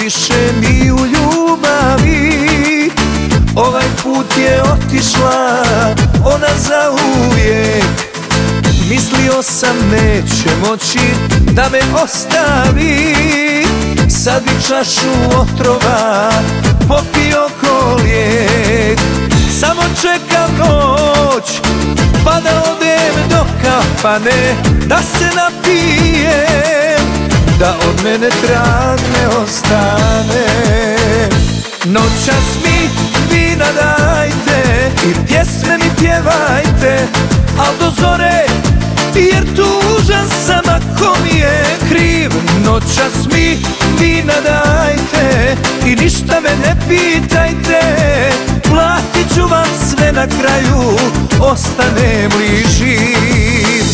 više ni u ljubavi. Ovaj put je otišla ona zauvijek. Mislio sam neće moći da me ostavi. Sad bi čašu otrova popio ko lijek. Samo čekam noć pa da odem do kafane, da se napijem, da od mene trag ne ostane. Noćas mi vina dajte i pjesme mi pjevajte, al do zore, jer tužan sam ako mi je kriv. Noćas mi vina dajte i ništa me ne pitajte, platit ću vam sve na kraju, ostanem li živ.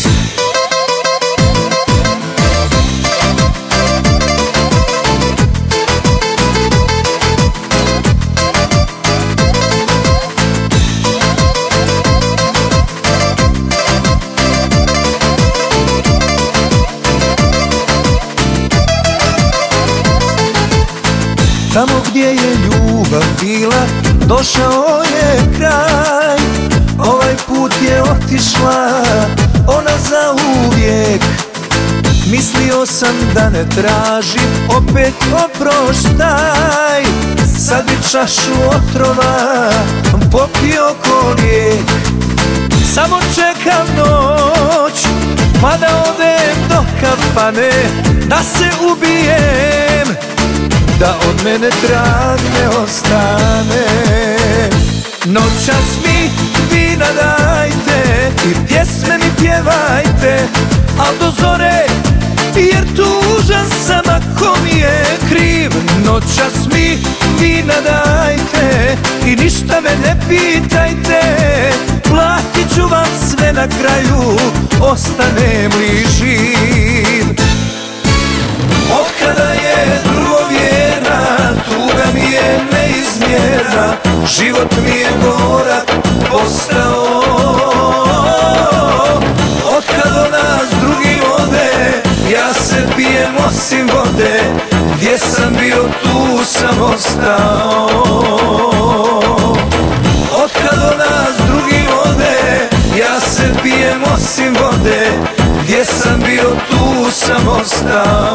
Tamo gdje je ljubav bila, došao je kraj. Ovaj put je otišla ona zauvijek. Mislio sam da ne tražim opet oproštaj. Sad bi čašu otrova popio ko lijek. Samo čekam noć pa da odem do kafane, da se ubijem, da od mene trag ne ostane. Noćas mi vina dajte i pjesme mi pjevajte, al do zore, jer tužan sam ako mi je kriv. Noćas mi vina dajte i ništa me ne pitajte, platit ću vam sve na kraju, ostanem li živ. Otkada je drugovjerna, tuga mi je neizmjerna, život mi je gorak postao. Otkad od nas drugi ode, ja se pijem osim vode, gdje sam bio tu sam ostao. Otkad od nas drugi ode, ja se pijem osim vode, gdje sam bio tu sam ostao.